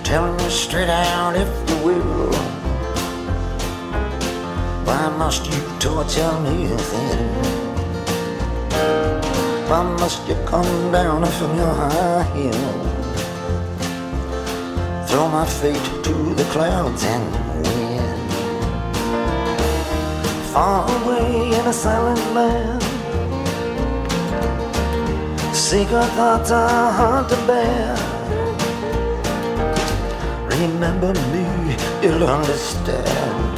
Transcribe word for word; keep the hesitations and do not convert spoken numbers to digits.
Tell me straight out if you will. Why must you torture me thin? Why must you come down from your high hill? Throw my fate to the clouds and win. Far away in a silent land, secret thoughts are hard to bear. Remember me, you'll understand.